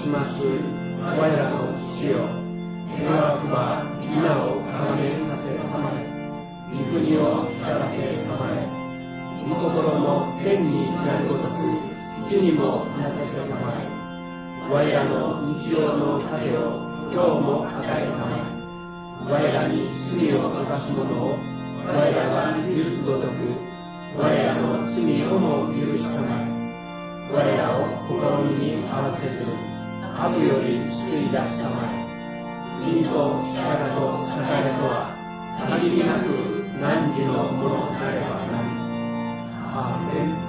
します我らの父よ、願わくば皆を高めさせたまえ、御国を光らせたまえ、御心も天になるごとく地にもなさせたまえ、我らの日常の糧を今日も与えたまえ、我らに罪を犯す者を我らが許すごとく我らの罪をも許したまえ、我らを試みに合わせず悪より救い出したまえ、義と力と栄とは限りなく汝のものなればなり。アーメン。